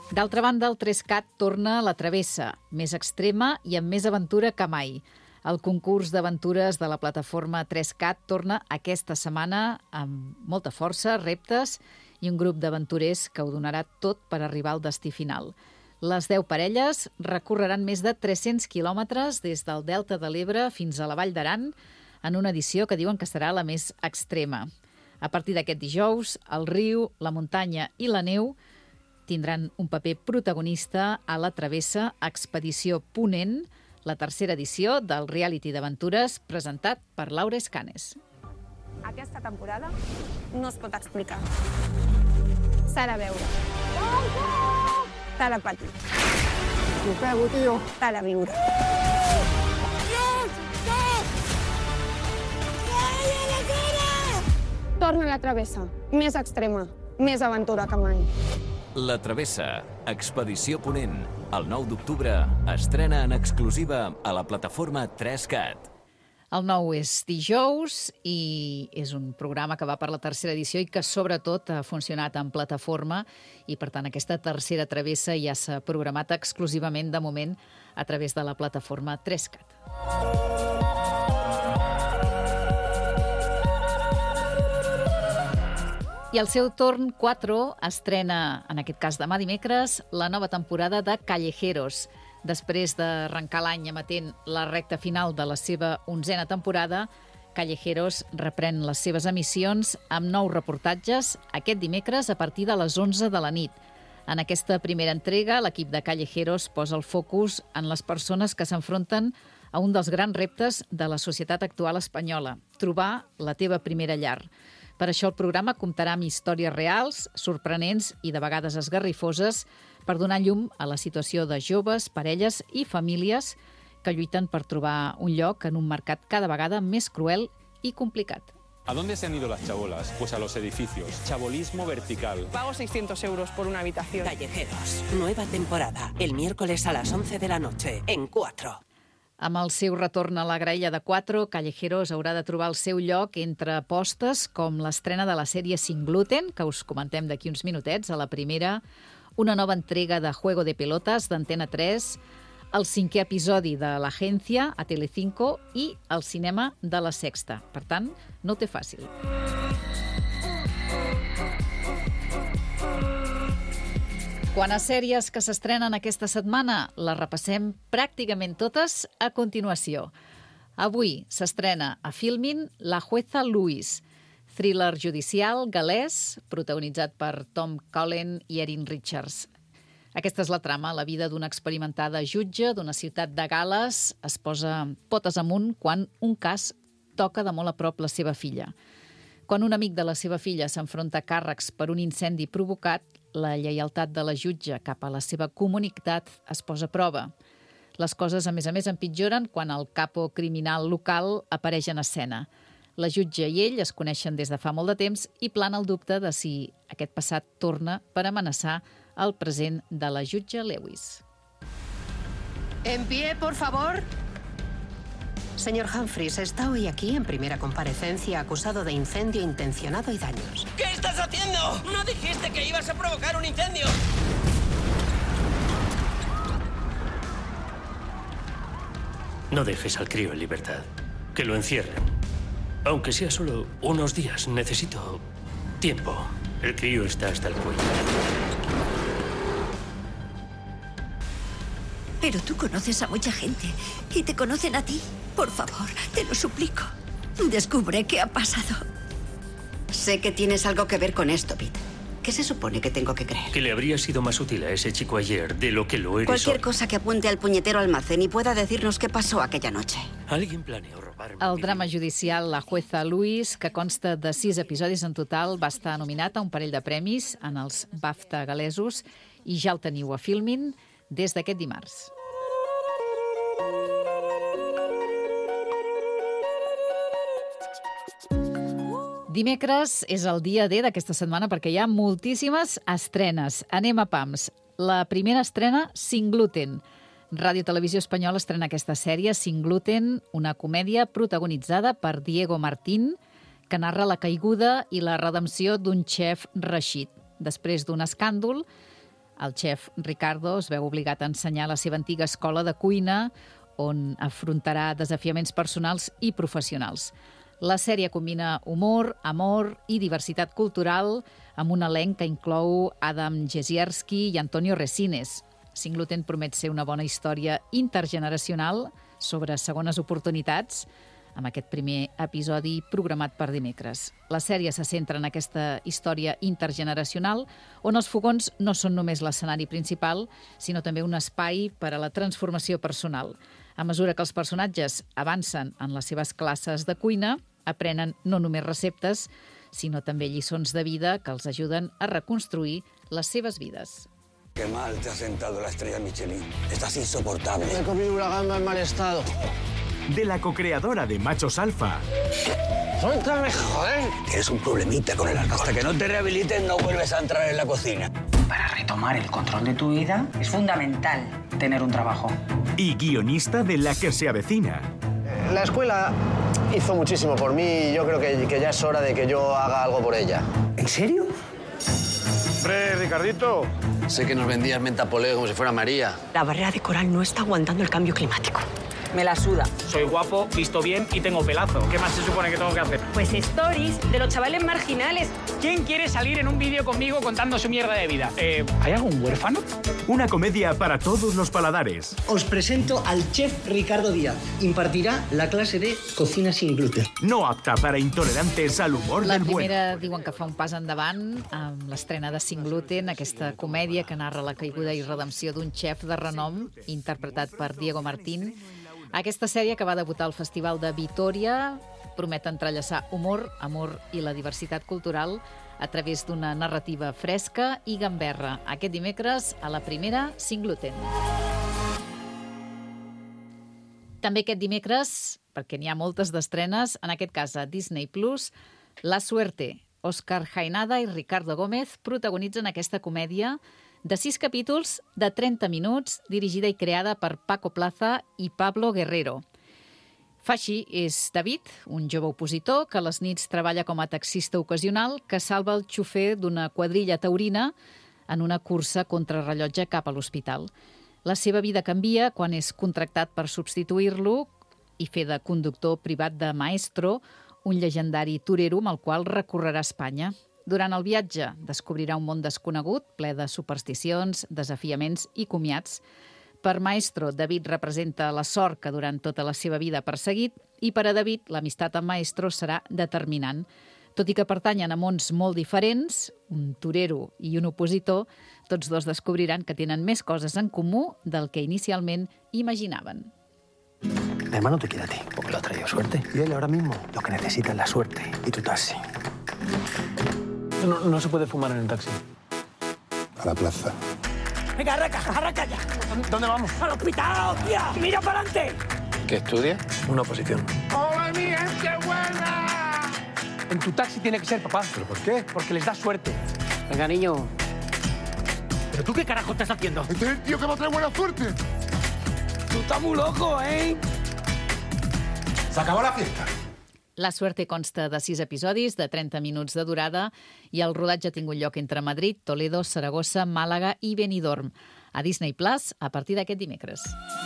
D'altra banda, el tres cat torna a la travessa, més extrema i amb més aventura que mai. El concurs d'aventures de la plataforma tres cat torna aquesta setmana amb molta força, reptes i un grup d'aventurers que ho donarà tot per arribar al destí final. Les deu parelles recorreran més de tres-cents quilòmetres des del Delta de l'Ebre fins a la Vall d'Aran en una edició que diuen que serà la més extrema. A partir d'aquest dijous, el riu, la muntanya i la neu tindran un paper protagonista a la travessa Expedició Ponent, la tercera edició del reality d'aventures presentat per Laura Escanes. Aquesta temporada no es pot explicar. S'ha de veure. S'ha de patir. T'ho pego, tio. S'ha de viure. Torna a la travessa. Més extrema. Més aventura que mai. La Travessa, Expedició Ponent. El nou d'octubre estrena en exclusiva a la plataforma tres cat. El nou és dijous i és un programa que va per la tercera edició i que sobretot ha funcionat en plataforma i per tant aquesta tercera travessa ja s'ha programat exclusivament de moment a través de la plataforma tres cat. I al seu torn, quatre estrena, en aquest cas demà dimecres, la nova temporada de Callejeros. Després d'arrencar l'any emetent la recta final de la seva onzena temporada, Callejeros reprèn les seves emissions amb nous reportatges aquest dimecres a partir de les onze de la nit. En aquesta primera entrega, l'equip de Callejeros posa el focus en les persones que s'enfronten a un dels grans reptes de la societat actual espanyola, trobar la teva primera llar. Per això el programa comptarà amb històries reals, sorprenents i de vegades esgarrifoses per donar llum a la situació de joves, parelles i famílies que lluiten per trobar un lloc en un mercat cada vegada més cruel i complicat. ¿A dónde se han ido las chabolas? Pues a los edificios. Chabolismo vertical. Pago seiscientos euros por una habitación. Callejeros, nueva temporada. El miércoles a las once de la noche, en cuatro. Amb el seu retorn a la graella de quatre, Callejeros haurà de trobar el seu lloc entre apostes com l'estrena de la sèrie Sin Gluten, que us comentem d'aquí uns minutets, a la primera, una nova entrega de Juego de Pelotas d'Antena tres, el cinquè episodi de l'Agència a Telecinco i el cinema de La Sexta. Per tant, no ho té fàcil. Quant a sèries que s'estrenen aquesta setmana, les repassem pràcticament totes a continuació. Avui s'estrena a Filmin La Jueza Louise, thriller judicial galès protagonitzat per Tom Cullen i Erin Richards. Aquesta és la trama, la vida d'una experimentada jutge d'una ciutat de Gales es posa potes amunt quan un cas toca de molt a prop la seva filla. Quan un amic de la seva filla s'enfronta a càrrecs per un incendi provocat, la lleialtat de la jutge cap a la seva comunitat es posa a prova. Les coses, a més a més, empitjoren quan el capo criminal local apareix en escena. La jutge i ell es coneixen des de fa molt de temps i plana el dubte de si aquest passat torna per amenaçar el present de la jutge Lewis. En pie, por favor. Señor Humphries, está hoy aquí en primera comparecencia acusado de incendio intencionado y daños. ¿Qué estás haciendo? ¿No dijiste que ibas a provocar un incendio? No dejes al crío en libertad. Que lo encierren. Aunque sea solo unos días, necesito tiempo. El crío está hasta el cuello. Pero tú conoces a mucha gente y te conocen a ti. Por favor, te lo suplico. Descubre qué ha pasado. Sé que tienes algo que ver con esto, Pete. ¿Qué se supone que tengo que creer? Que le habría sido más útil a ese chico ayer de lo que lo eres Cualquier hoy. cosa que apunte al puñetero almacén y pueda decirnos qué pasó aquella noche. Alguien planeó robarme. El drama judicial La Jueza Louise, que consta de sis episodis en total, va estar nominat a un parell de premis en els BAFTA galesos i ja el teniu a Filmin des d'aquest dimarts. Dimecres és el dia D d'aquesta setmana perquè hi ha moltíssimes estrenes. Anem a pams. La primera estrena, Sin Gluten. Ràdio Televisió Espanyola estrena aquesta sèrie, Sin Gluten, una comèdia protagonitzada per Diego Martín, que narra la caiguda i la redempció d'un xef reixit. Després d'un escàndol, El xef Ricardo es veu obligat a ensenyar a la seva antiga escola de cuina, on afrontarà desafiaments personals i professionals. La sèrie combina humor, amor i diversitat cultural amb un elenc que inclou Adam Jezierski i Antonio Resines. Singleton promet ser una bona història intergeneracional sobre segones oportunitats, amb aquest primer episodi programat per dimecres. La sèrie se centra en aquesta història intergeneracional on els fogons no són només l'escenari principal, sinó també un espai per a la transformació personal. A mesura que els personatges avancen en les seves classes de cuina, aprenen no només receptes, sinó també lliçons de vida que els ajuden a reconstruir les seves vides. Qué mal te ha sentado la estrella Michelin. Estás insoportable. Me he comido una gamba en mal estado. De la co-creadora de Machos Alfa. ¡Suéltame, joder! Tienes un problemita con el alcohol. Hasta que no te rehabilites no vuelves a entrar en la cocina. Para retomar el control de tu vida es fundamental tener un trabajo. Y guionista de La que se avecina. La escuela hizo muchísimo por mí y yo creo que, que ya es hora de que yo haga algo por ella. ¿En serio? Hombre, Ricardito. Sé que nos vendías mentapolé como si fuera María. La barrera de coral no está aguantando el cambio climático. Me la suda. Soy guapo, visto bien y tengo pelazo. ¿Qué más se supone que tengo que hacer? Pues stories de los chavales marginales. ¿Quién quiere salir en un vídeo conmigo contando su mierda de vida? Eh, ¿Hay algún huérfano? Una comedia para todos los paladares. Os presento al chef Ricardo Díaz. Impartirá la clase de cocina sin gluten. No apta para intolerantes al humor La del bueno. primera diuen que fa un pas endavant amb l'estrena de Sin Gluten, aquesta comèdia que narra la caiguda i redempció d'un xef de renom, interpretat per Diego Martín. Aquesta sèrie, que va debutar al Festival de Vitòria, promet entrellaçar humor, amor i la diversitat cultural a través d'una narrativa fresca i gamberra. Aquest dimecres, a la primera, Sin Gluten. També aquest dimecres, perquè n'hi ha moltes d'estrenes, en aquest cas a Disney plus, La Suerte. Òscar Jaenada i Ricardo Gómez protagonitzen aquesta comèdia de sis capítols de trenta minuts, dirigida i creada per Paco Plaza i Pablo Guerrero. Faixi és David, un jove opositor que a les nits treballa com a taxista ocasional que salva el xofer d'una quadrilla taurina en una cursa contrarrellotge cap a l'hospital. La seva vida canvia quan és contractat per substituir-lo i fer de conductor privat de Maestro, un llegendari torero amb el qual recorrerà Espanya. Durant el viatge descobrirà un món desconegut, ple de supersticions, desafiaments i comiats. Per Maestro, David representa la sort que durant tota la seva vida ha perseguit i per a David l'amistat amb Maestro serà determinant. Tot i que pertanyen a mons molt diferents, un torero i un opositor, tots dos descobriran que tenen més coses en comú del que inicialment imaginaven. Mi hermano te quiere a ti, porque lo ha traído suerte. Y él ahora mismo lo que necesita es la suerte y tu taxi. No, no se puede fumar en el taxi. A la plaza. Venga, arranca, arranca ya. ¿Dónde vamos? ¡Al hospital, hostia! ¡Mira para adelante! ¿Qué estudia? Una oposición. ¡Hola, mi gente buena! En tu taxi tiene que ser papá. ¿Pero por qué? Porque les da suerte. Venga, niño. ¿Pero tú qué carajo estás haciendo? Este es el tío que va a traer buena suerte. Tú estás muy loco, ¿eh? Se acabó la fiesta. La Suerte consta de sis episodis de trenta minuts de durada i el rodatge ha tingut lloc entre Madrid, Toledo, Saragossa, Màlaga i Benidorm. A Disney plus, a partir d'aquest dimecres.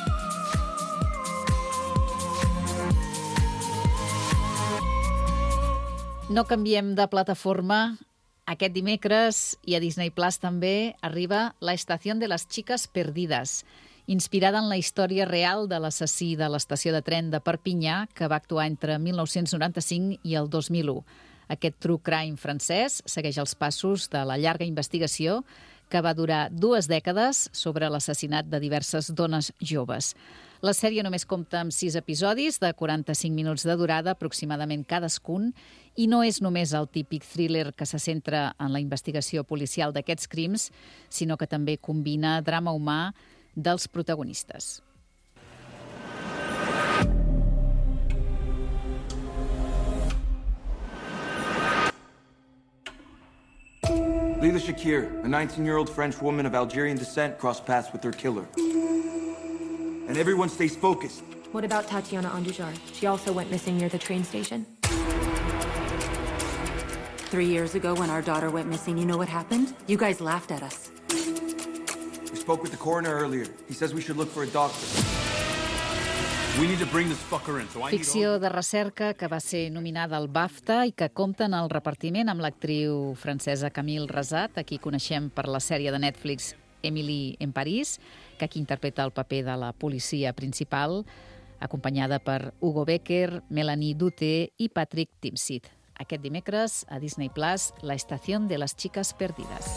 No canviem de plataforma. Aquest dimecres i a Disney plus també arriba La Estación de las Chicas Perdidas, inspirada en la història real de l'assassí de l'estació de tren de Perpinyà, que va actuar entre mil nou-cents noranta-cinc i el dos mil u. Aquest true crime francès segueix els passos de la llarga investigació que va durar dues dècades sobre l'assassinat de diverses dones joves. La sèrie només compta amb sis episodis de quaranta-cinc minuts de durada, aproximadament cadascun, i no és només el típic thriller que se centra en la investigació policial d'aquests crims, sinó que també combina drama humà dels protagonistes. Leila Shakir, a nineteen-year-old French woman of Algerian descent, crossed paths with her killer. And everyone stays focused. What about Tatiana Andujar? She also went missing near the train station. Three years ago, when our daughter went missing, you know what happened? You guys laughed at us. We spoke with the coroner earlier. He says we should look for a doctor. We need to bring this fucker in, so I need... Ficció de recerca que va ser nominada al BAFTA i que compta en el repartiment amb l'actriu francesa Camille Razat, a qui coneixem per la sèrie de Netflix Emily en París, que aquí interpreta el paper de la policia principal, acompanyada per Hugo Becker, Melanie Dute i Patrick Timsit. Aquest dimecres, a Disney Plus, La estación de las chicas perdidas.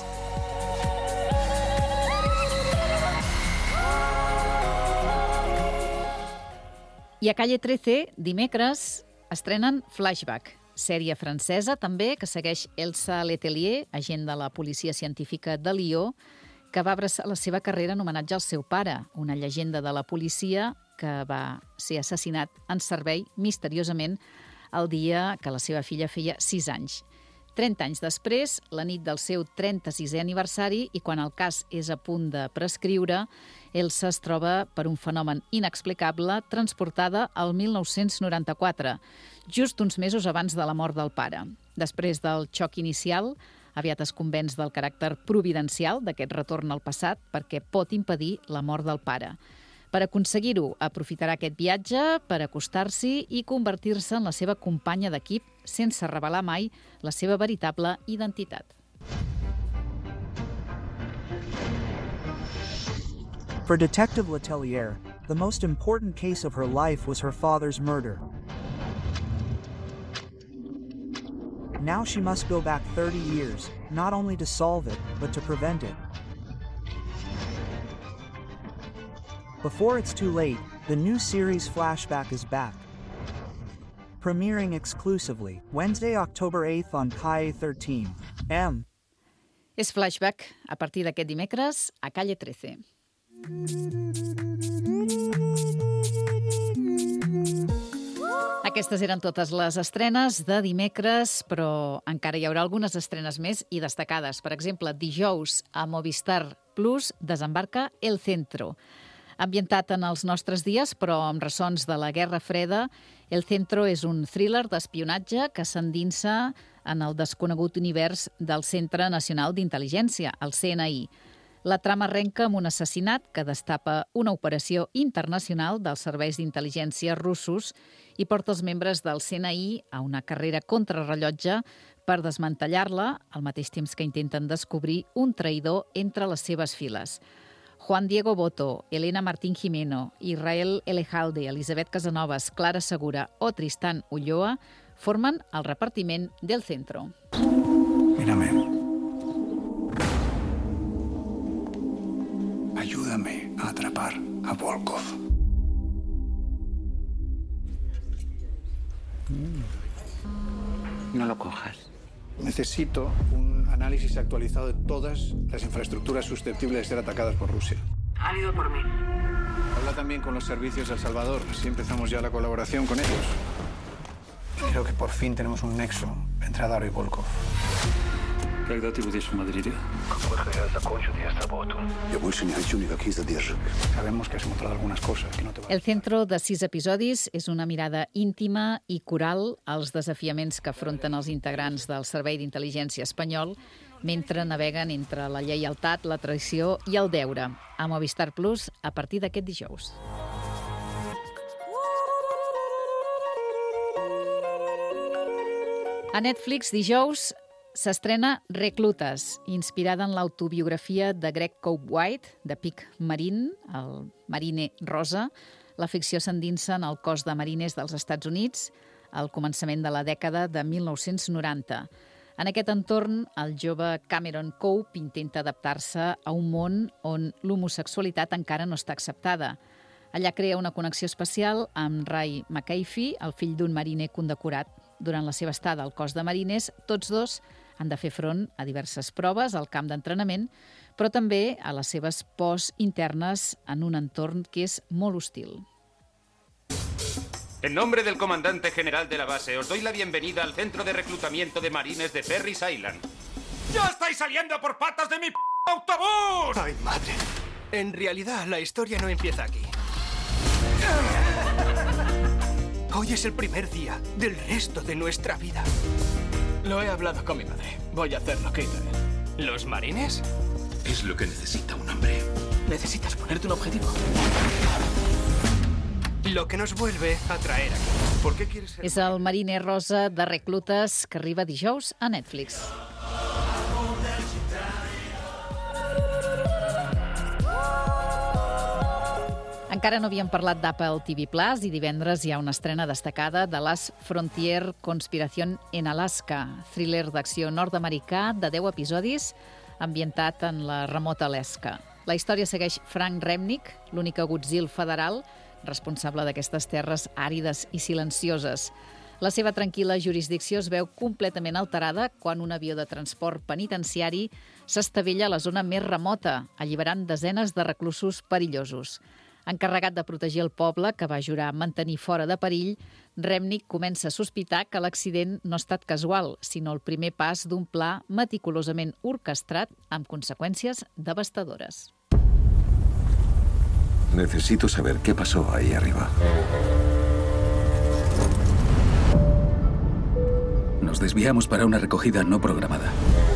I a Calle trece, dimecres, estrenen Flashback, sèrie francesa també que segueix Elsa Letelier, agent de la policia científica de Lió, que va abraçar la seva carrera en homenatge al seu pare, una llegenda de la policia que va ser assassinat en servei misteriosament el dia que la seva filla feia sis anys. trenta anys després, la nit del seu trenta-sisè aniversari, i quan el cas és a punt de prescriure, Elsa es troba, per un fenomen inexplicable, transportada al mil nou-cents noranta-quatre, just uns mesos abans de la mort del pare. Després del xoc inicial, aviat es convenç del caràcter providencial d'aquest retorn al passat perquè pot impedir la mort del pare. Per aconseguir-ho, aprofitarà aquest viatge per acostar-s'hi i convertir-se en la seva companya d'equip sense revelar mai la seva veritable identitat. For Detective Letelier, the most important case of her life was her father's murder. Now she must go back thirty years, not only to solve it, but to prevent it. Before it's too late, the new series Flashback is back. Premiering exclusively Wednesday, October eighth on Calle thirteen. M. És Flashback, a partir d'aquest dimecres, a Calle trece. Aquestes eren totes les estrenes de dimecres, però encara hi haurà algunes estrenes més i destacades. Per exemple, dijous a Movistar Plus desembarca El Centro. Ambientat en els nostres dies, però amb ressons de la Guerra Freda, El Centro és un thriller d'espionatge que s'endinsa en el desconegut univers del Centre Nacional d'Intel·ligència, el C N I. La trama arrenca amb un assassinat que destapa una operació internacional dels serveis d'intel·ligència russos i porta els membres del C N I a una carrera contrarrellotge per desmantellar-la, al mateix temps que intenten descobrir un traïdor entre les seves files. Juan Diego Boto, Elena Martín Jimeno, Israel Elejalde, Elisabet Casanovas, Clara Segura o Tristán Ulloa formen el repartiment del Centro. Mírame. Ayúdame a atrapar a Volkov. No lo cojas. Necesito un análisis actualizado de todas las infraestructuras susceptibles de ser atacadas por Rusia. Han ido por mí. Habla también con los servicios de El Salvador, así empezamos ya la colaboración con ellos. Creo que por fin tenemos un nexo entre Adaro y Volkov. Когда ты будешь в Мадриде? Я закончу esta работу. Я больше не хочу никаких задержек. Sabemos que has encontrado algunas cosas que no te van a... El Centro, de sis episodis, és una mirada íntima i coral als desafiaments que afronten els integrants del Servei d'Intel·ligència espanyol mentre naveguen entre la lleialtat, la traïció i el deure. A Movistar Plus, a partir d'aquest dijous. A Netflix, dijous, s'estrena Reclutes, inspirada en l'autobiografia de Greg Cope White, de Pic Marine, el marine rosa. La ficció s'endinsa en el cos de marines dels Estats Units al començament de la dècada de mil nou-cents noranta. En aquest entorn, el jove Cameron Cope intenta adaptar-se a un món on l'homosexualitat encara no està acceptada. Allà crea una connexió especial amb Ray McAfee, el fill d'un mariner condecorat. Durant la seva estada al cos de mariners, tots dos han de fer front a diverses proves al camp d'entrenament, però també a les seves pors internes en un entorn que és molt hostil. En nombre del comandante general de la base, os doy la bienvenida al centro de reclutamiento de marines de Ferris Island. ¡Ya estáis saliendo por patas de mi p*** autobús! ¡Ay, madre! En realidad, la historia no empieza aquí. Hoy es el primer día del resto de nuestra vida. Lo he hablado con mi madre. Voy a hacer lo que hice. ¿Los marines? Es lo que necesita un hombre. Necesitas ponerte un objetivo. Lo que nos vuelve a traer aquí. ¿Por qué quieres ser? És el Mariner Rosa de Reclutes, que arriba dijous a Netflix. Encara no havíem parlat d'Apple T V Plus i divendres hi ha una estrena destacada de Last Frontier Conspiración en Alaska, thriller d'acció nord-americà de deu episodis ambientat en la remota Alaska. La història segueix Frank Remnick, l'únic agutzil federal responsable d'aquestes terres àrides i silencioses. La seva tranquil·la jurisdicció es veu completament alterada quan un avió de transport penitenciari s'estavella a la zona més remota, alliberant desenes de reclusos perillosos. Encarregat de protegir el poble, que va jurar mantenir fora de perill, Remnick comença a sospitar que l'accident no ha estat casual, sinó el primer pas d'un pla meticulosament orquestrat amb conseqüències devastadores. Necesito saber qué pasó ahí arriba. Nos desviamos para una recogida no programada.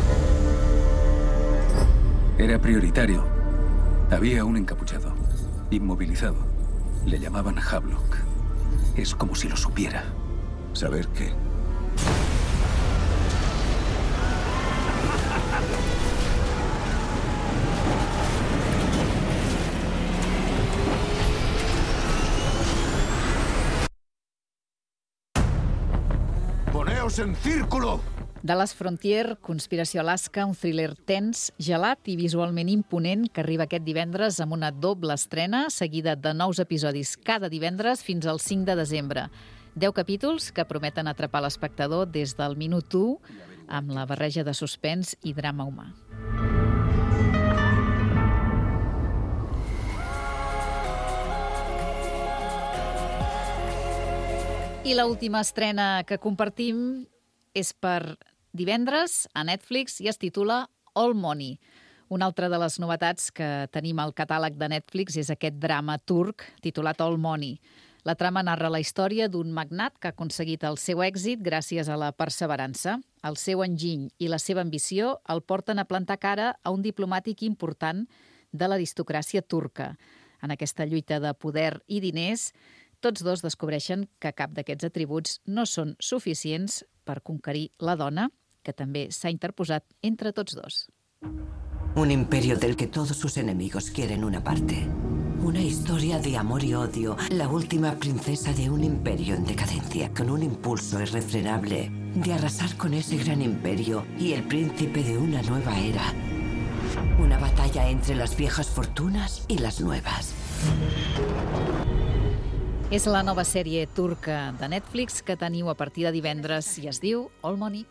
Era prioritario. Había un encapuchado, inmovilizado. Le llamaban Havelock. Es como si lo supiera. ¿Saber qué? ¡Poneos en círculo! The Last Frontier, Conspiració Alaska, un thriller tens, gelat i visualment imponent que arriba aquest divendres amb una doble estrena seguida de nous episodis cada divendres fins al cinc de desembre. Deu capítols que prometen atrapar l'espectador des del minut u amb la barreja de suspens i drama humà. I l'última estrena que compartim és per divendres a Netflix i es titula All Money. Una altra de les novetats que tenim al catàleg de Netflix és aquest drama turc titulat All Money. La trama narra la història d'un magnat que ha aconseguit el seu èxit gràcies a la perseverança. El seu enginy i la seva ambició el porten a plantar cara a un diplomàtic important de l'aristocràcia turca. En aquesta lluita de poder i diners, tots dos descobreixen que cap d'aquests atributs no són suficients per conquerir la dona, que també s'ha interposat entre tots dos. Un imperio del que todos sus enemigos quieren una parte. Una historia de amor y odio. La última princesa de un imperio en decadencia, con un impulso irrefrenable de arrasar con ese gran imperio y el príncipe de una nueva era. Una batalla entre las viejas fortunas y las nuevas. És la nova sèrie turca de Netflix que teniu a partir de divendres i es diu All Money.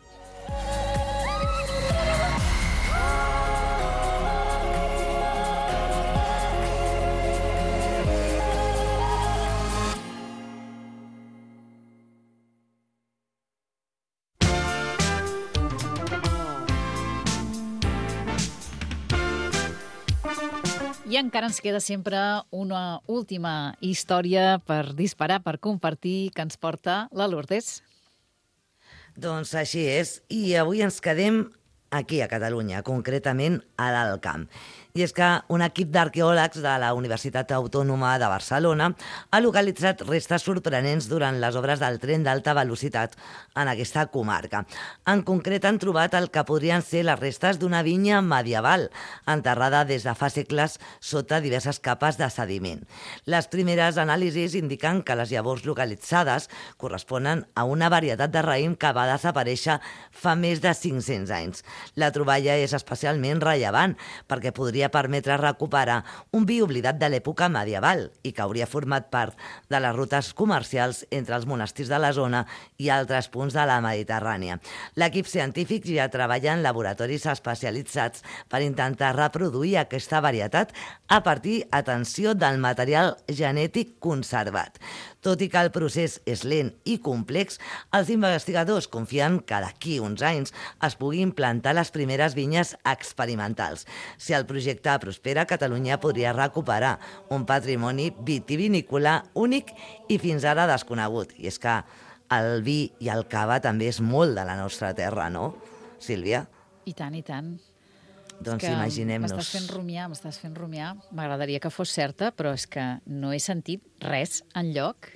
I encara ens queda sempre una última història per disparar, per compartir, que ens porta la Lourdes. Doncs així és. I avui ens quedem aquí, a Catalunya, concretament a l'Alt Camp. I és que un equip d'arqueòlegs de la Universitat Autònoma de Barcelona ha localitzat restes sorprenents durant les obres del tren d'alta velocitat en aquesta comarca. En concret han trobat el que podrien ser les restes d'una vinya medieval, enterrada des de fa segles sota diverses capes de sediment. Les primeres anàlisis indiquen que les llavors localitzades corresponen a una varietat de raïm que va desaparèixer fa més de cinc-cents anys. La troballa és especialment rellevant perquè podria permetre recuperar un vi oblidat de l'època medieval i que hauria format part de les rutes comercials entre els monestirs de la zona i altres punts de la Mediterrània. L'equip científic ja treballa en laboratoris especialitzats per intentar reproduir aquesta varietat a partir, atenció, del material genètic conservat. Tot i que el procés és lent i complex, els investigadors confien que d'aquí uns anys es puguin plantar les primeres vinyes experimentals. Si el projecte prospera, Catalunya podria recuperar un patrimoni vitivinícola únic i fins ara desconegut. I és que el vi i el cava també és molt de la nostra terra, no, Sílvia? I tant, i tant. Doncs que imaginem-nos. M'estàs fent rumiar, m'estàs fent rumiar. M'agradaria que fos certa, però és que no he sentit res enlloc.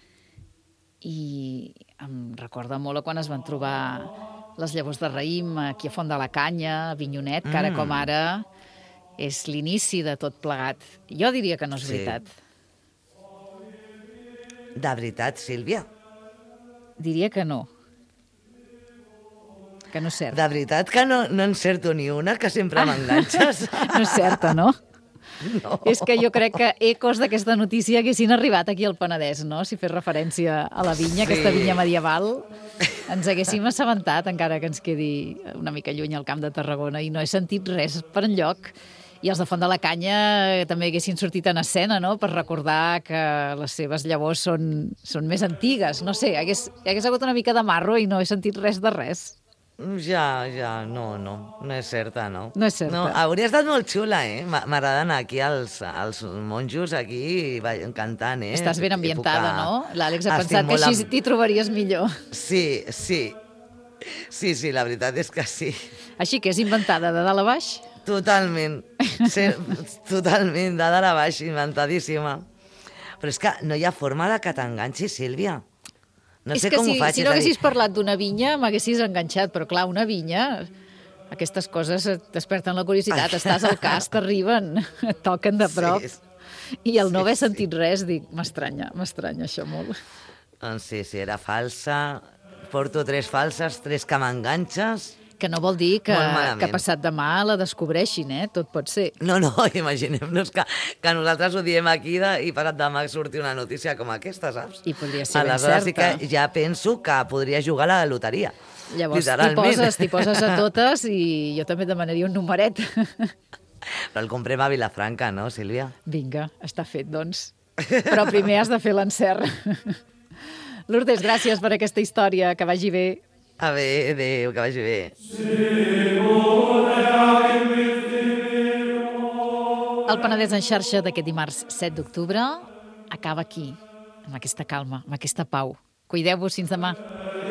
I em recorda molt a quan es van trobar les llavors de raïm aquí a Font de la Canya, a Vinyonet, que ara Mm. com ara és l'inici de tot plegat. Jo diria que no és Sí. veritat. De veritat, Sílvia? Diria que no. Que no és cert. De veritat que no, no encerto ni una, que sempre m'enganxes? No és certa, no? No. És que jo crec que ecos d'aquesta notícia haguessin arribat aquí al Penedès, no? Si fes referència a la vinya, Sí. aquesta vinya medieval, ens haguéssim assabentat, encara que ens quedi una mica lluny al Camp de Tarragona, i no he sentit res per enlloc. I els de Font de la Canya també haguessin sortit en escena, no?, per recordar que les seves llavors són, són més antigues. No sé, hagués, hagués hagut una mica de marro i no he sentit res de res. Ja, ja, no, no, no és certa, no. No és certa. No, hauria estat molt xula, eh? M'a- M'agrada anar aquí als, als monjos, aquí, ballant- cantant, eh? Estàs ben ambientada, Època- no? L'Àlex ha Estic pensat que molt així am- t'hi trobaries millor. Sí, sí. Sí, sí, la veritat és que sí. Així que és inventada de dalt a baix? Totalment. Sí, totalment, de dalt a baix, inventadíssima. Però és que no hi ha forma de que t'enganxi, Sílvia. No és sé que com si, ho faig. si és no a dir, haguessis parlat d'una vinya, m'haguessis enganxat, però clar, una vinya, aquestes coses et desperten la curiositat, estàs al cas, t'arriben, et toquen de prop. Sí, I el no sí, haver sí. sentit res, dic, m'estranya, m'estranya això molt. Doncs sí, sí, era falsa. Porto tres falses, tres que m'enganxes. Que no vol dir que, Molt malament. que passat demà la descobreixin, eh? Tot pot ser. No, no, imaginem-nos que, que nosaltres ho diem aquí de, i passat demà surti una notícia com aquesta, saps? I podria ser ben Aleshores sí certa. que ja penso que podria jugar a la loteria. Llavors t'hi literalment. poses, t'hi poses a totes i jo també demanaria un numeret. Però el comprem a Vilafranca, no, Sílvia? Vinga, està fet, doncs. Però primer has de fer l'encert. Lourdes, gràcies per aquesta història, que vagi bé. A bé, adéu, que vagi bé. El Penedès en xarxa d'aquest dimarts set d'octubre acaba aquí, amb aquesta calma, amb aquesta pau. Cuideu-vos fins demà.